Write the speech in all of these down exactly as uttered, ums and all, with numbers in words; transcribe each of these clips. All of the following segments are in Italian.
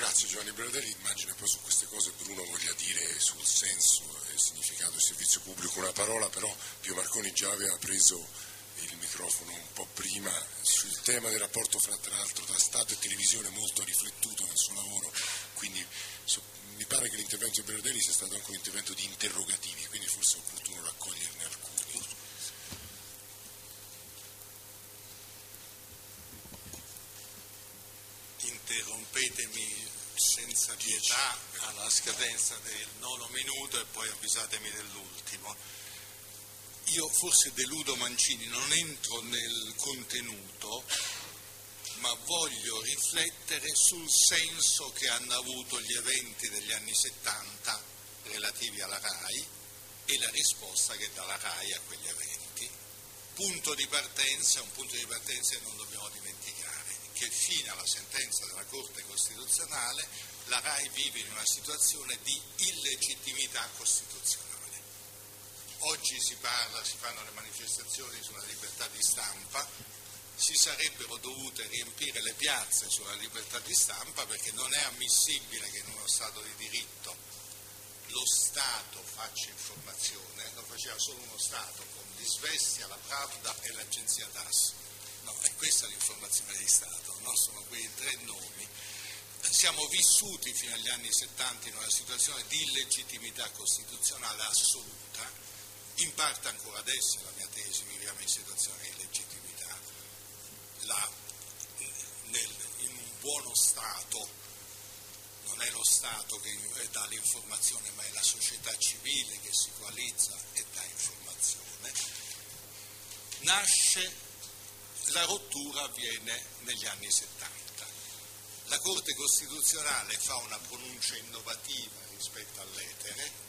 Grazie Giovanni Berardelli. Immagino poi su queste cose Bruno voglia dire sul senso e il significato del servizio pubblico una parola, però Pio Marconi già aveva preso il microfono un po' prima sul tema del rapporto fra, tra l'altro tra Stato e televisione, molto riflettuto nel suo lavoro, quindi so, mi pare che l'intervento di Berardelli sia stato anche un intervento di interrogativi, quindi forse è opportuno raccoglierne alcuni. Interrompetemi senza pietà alla scadenza del nono minuto e poi avvisatemi dell'ultimo. Io forse deludo Mancini, non entro nel contenuto, ma voglio riflettere sul senso che hanno avuto gli eventi degli anni settanta relativi alla RAI e la risposta che dà la RAI a quegli eventi. Punto di partenza, un punto di partenza che non dobbiamo dimenticare, che fino alla sentenza della Corte Costituzionale la RAI vive in una situazione di illegittimità costituzionale. Oggi si parla, si fanno le manifestazioni sulla libertà di stampa, si sarebbero dovute riempire le piazze sulla libertà di stampa perché non è ammissibile che in uno Stato di diritto lo Stato faccia informazione, lo faceva solo uno Stato con l'Isvestia, la Pravda e l'Agenzia D A S. No, è questa l'informazione di Stato, no? Sono quei tre nomi. Siamo vissuti fino agli anni settanta in una situazione di illegittimità costituzionale assoluta, in parte ancora adesso è la mia tesi, viviamo in situazione di illegittimità. La, nel, in un buono Stato non è lo Stato che dà l'informazione, ma è la società civile che si coalizza e dà informazione. Nasce, la rottura avviene negli anni settanta. La Corte Costituzionale fa una pronuncia innovativa rispetto all'etere,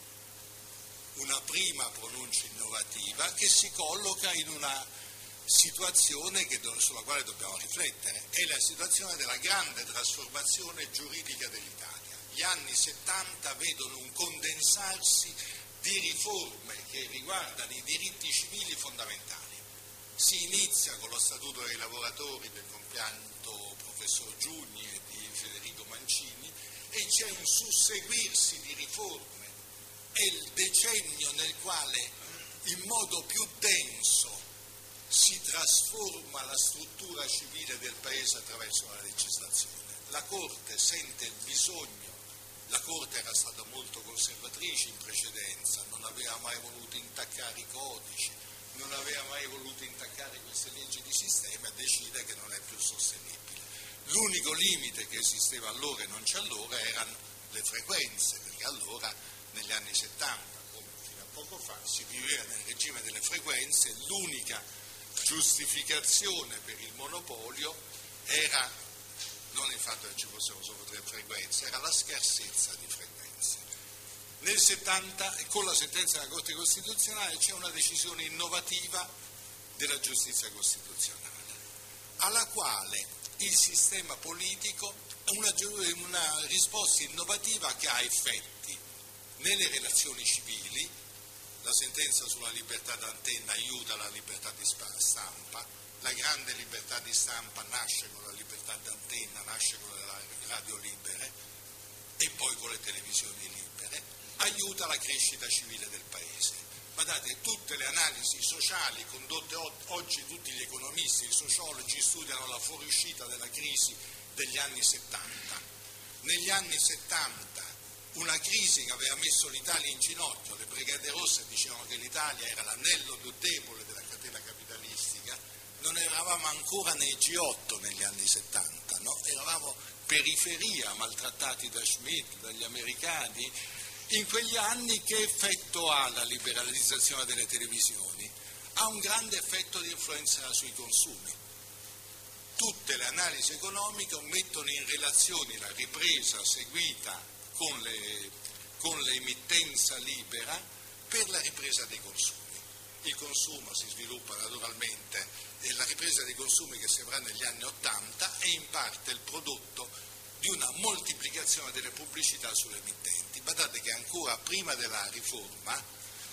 una prima pronuncia innovativa che si colloca in una situazione che, sulla quale dobbiamo riflettere, è la situazione della grande trasformazione giuridica dell'Italia. Gli anni settanta vedono un condensarsi di riforme che riguardano i diritti civili fondamentali. Si inizia con lo Statuto dei lavoratori del compianto professor Giugni e di Federico Mancini e c'è un susseguirsi di riforme. È il decennio nel quale in modo più denso si trasforma la struttura civile del Paese attraverso la legislazione. La Corte sente il bisogno, la Corte era stata molto conservatrice in precedenza, non aveva mai voluto intaccare i codici, non aveva mai voluto intaccare queste leggi di sistema e decide che non è più sostenibile. L'unico limite che esisteva allora e non c'è allora erano le frequenze, perché allora negli anni settanta, come fino a poco fa, si viveva nel regime delle frequenze, l'unica giustificazione per il monopolio era non il fatto che ci fossero solo tre frequenze, era la scarsezza di frequenze. Nel settanta, con la sentenza della Corte Costituzionale, c'è una decisione innovativa della giustizia costituzionale, alla quale il sistema politico ha una, una risposta innovativa che ha effetti nelle relazioni civili. La sentenza sulla libertà d'antenna aiuta la libertà di stampa, la grande libertà di stampa nasce con la libertà d'antenna, nasce con le radio libere e poi con le televisioni libere, aiuta la crescita civile del Paese. Guardate, tutte le analisi sociali condotte oggi, tutti gli economisti, i sociologi studiano la fuoriuscita della crisi degli anni settanta. Negli anni settanta una crisi che aveva messo l'Italia in ginocchio, le Brigate Rosse dicevano che l'Italia era l'anello più debole della catena capitalistica, non eravamo ancora nei G otto negli anni settanta, no? Eravamo periferia, maltrattati da Schmidt, dagli americani. In quegli anni che effetto ha la liberalizzazione delle televisioni? Ha un grande effetto di influenza sui consumi. Tutte le analisi economiche mettono in relazione la ripresa seguita con, le, con l'emittenza libera per la ripresa dei consumi. Il consumo si sviluppa naturalmente e la ripresa dei consumi che si avrà negli anni Ottanta è in parte il prodotto di una moltiplicazione delle pubblicità sulle emittenti. Badate che ancora prima della riforma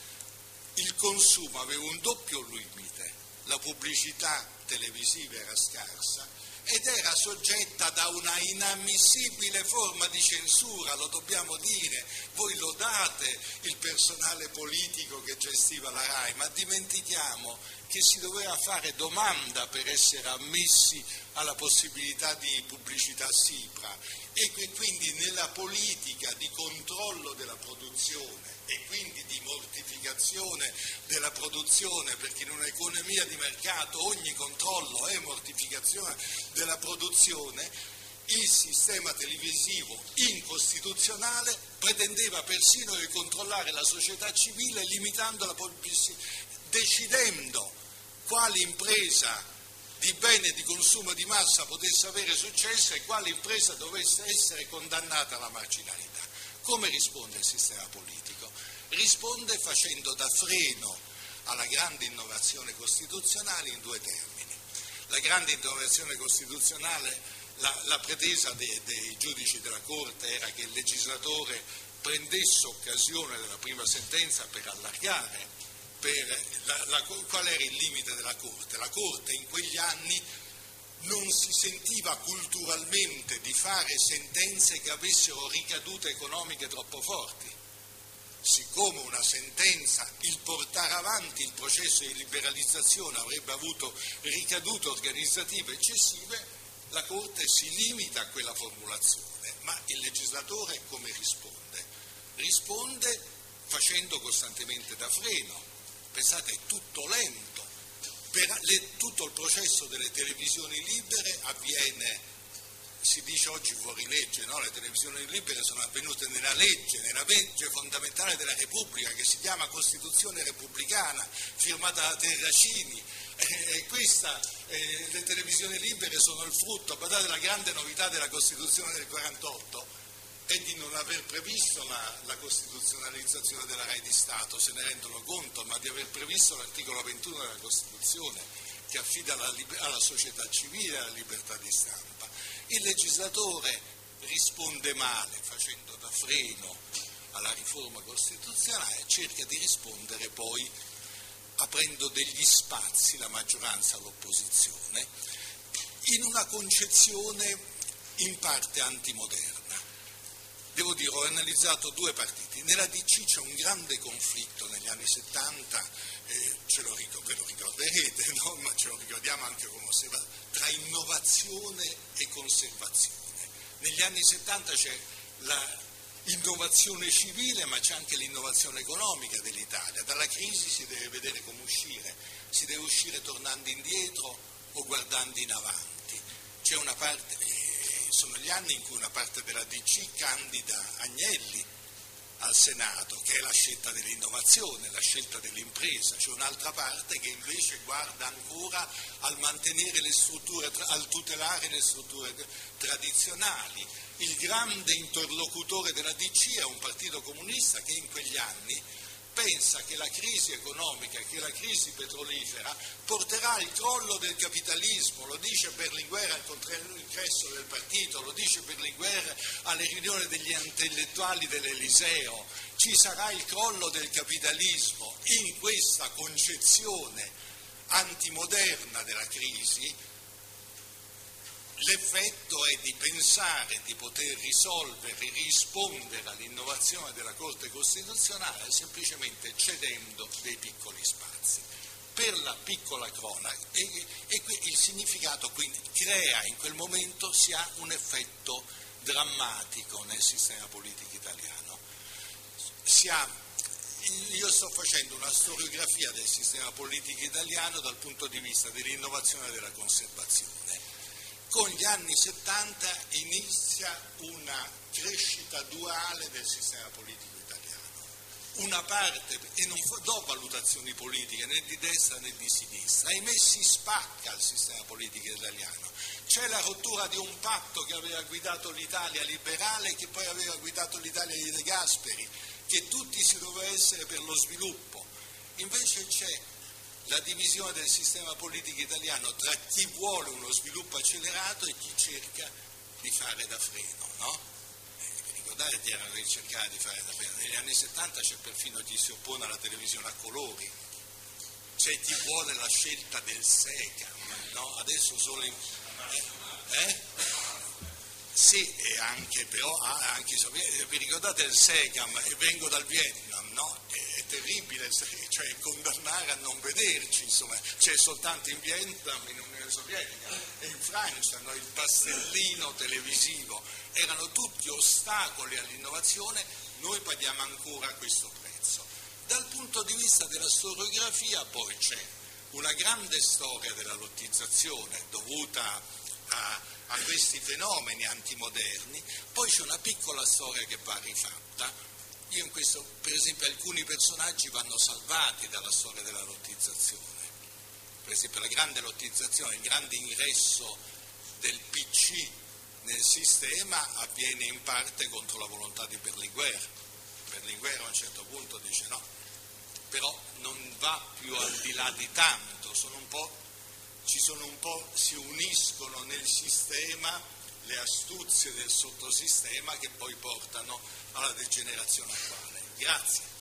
il consumo aveva un doppio limite, la pubblicità televisiva era scarsa ed era soggetta da una inammissibile forma di censura, lo dobbiamo dire. Voi lodate il personale politico che gestiva la RAI, ma dimentichiamo che si doveva fare domanda per essere ammessi alla possibilità di pubblicità SIPRA, e quindi nella politica di controllo della produzione e quindi di mortificazione della produzione, perché in un'economia di mercato ogni controllo è mortificazione della produzione, il sistema televisivo incostituzionale pretendeva persino di controllare la società civile limitando la pubblicità, decidendo quale impresa di bene di consumo di massa potesse avere successo e quale impresa dovesse essere condannata alla marginalità. Come risponde il sistema politico? Risponde facendo da freno alla grande innovazione costituzionale in due termini. La grande innovazione costituzionale, la, la pretesa dei, dei giudici della Corte era che il legislatore prendesse occasione della prima sentenza per allargare. Per la, la, qual era il limite della Corte? La Corte in quegli anni non si sentiva culturalmente di fare sentenze che avessero ricadute economiche troppo forti. Siccome una sentenza, il portare avanti il processo di liberalizzazione avrebbe avuto ricadute organizzative eccessive, la Corte si limita a quella formulazione. Ma il legislatore come risponde? Risponde facendo costantemente da freno. Pensate, è tutto lento, per le, tutto il processo delle televisioni libere avviene, si dice oggi fuori legge, no? Le televisioni libere sono avvenute nella legge, nella legge fondamentale della Repubblica che si chiama Costituzione Repubblicana, firmata da Terracini, e questa, eh, le televisioni libere sono il frutto, guardate, la grande novità della Costituzione del quarantotto è di non aver previsto la, la costituzionalizzazione della RAI di Stato, se ne rendono conto, ma di aver previsto l'articolo ventuno della Costituzione che affida alla, alla società civile la libertà di stampa. Il legislatore risponde male, facendo da freno alla riforma costituzionale, cerca di rispondere poi aprendo degli spazi, la maggioranza all'opposizione, in una concezione in parte antimoderna. Devo dire, ho analizzato due partiti. Nella D C c'è un grande conflitto negli anni settanta, eh, ce lo, ve lo ricorderete, no? Ma ce lo ricordiamo anche come osservazione, tra innovazione e conservazione. Negli anni settanta c'è l'innovazione civile, ma c'è anche l'innovazione economica dell'Italia. Dalla crisi si deve vedere come uscire, si deve uscire tornando indietro o guardando in avanti. C'è una parte... Eh, sono gli anni in cui una parte della D C candida Agnelli al Senato, che è la scelta dell'innovazione, la scelta dell'impresa. C'è un'altra parte che invece guarda ancora al mantenere le strutture, al tutelare le strutture tradizionali. Il grande interlocutore della D C è un partito comunista che in quegli anni pensa che la crisi economica, che la crisi petrolifera porterà al crollo del capitalismo, lo dice Berlinguer al congresso del partito, lo dice Berlinguer alle riunioni degli intellettuali dell'Eliseo, ci sarà il crollo del capitalismo. In questa concezione antimoderna della crisi l'effetto è di pensare di poter risolvere, rispondere all'innovazione della Corte Costituzionale semplicemente cedendo dei piccoli spazi. Per la piccola cronaca, e, e il significato quindi crea in quel momento, si ha un effetto drammatico nel sistema politico italiano. Si ha, io sto facendo una storiografia del sistema politico italiano dal punto di vista dell'innovazione e della conservazione. Con gli anni settanta inizia una crescita duale del sistema politico italiano. Una parte, e non do valutazioni politiche né di destra né di sinistra, ahimè si spacca il sistema politico italiano. C'è la rottura di un patto che aveva guidato l'Italia liberale, che poi aveva guidato l'Italia di De Gasperi, che tutti si doveva essere per lo sviluppo. Invece c'è la divisione del sistema politico italiano tra chi vuole uno sviluppo accelerato e chi cerca di fare da freno, no? Eh, vi ricordate che erano di cercare di fare da freno? Negli anni settanta c'è perfino chi si oppone alla televisione a colori, c'è chi vuole la scelta del SECAM, no? Adesso solo in, Eh? eh? Sì, e anche però ah, anche i sovietici, vi ricordate il SECAM? E vengo dal Vietnam, no? È, è terribile, cioè condannare a non vederci, insomma, c'è soltanto in Vietnam, in Unione Sovietica e in Francia, no? Il pastellino televisivo, erano tutti ostacoli all'innovazione, noi paghiamo ancora questo prezzo. Dal punto di vista della storiografia poi c'è una grande storia della lottizzazione dovuta a, a questi fenomeni antimoderni, poi c'è una piccola storia che va rifatta. Io in questo, per esempio, alcuni personaggi vanno salvati dalla storia della lottizzazione, per esempio la grande lottizzazione, il grande ingresso del P C nel sistema avviene in parte contro la volontà di Berlinguer. Berlinguer a un certo punto dice no, però non va più al di là di tanto, sono un po', ci sono un po', si uniscono nel sistema le astuzie del sottosistema che poi portano alla degenerazione attuale. Grazie.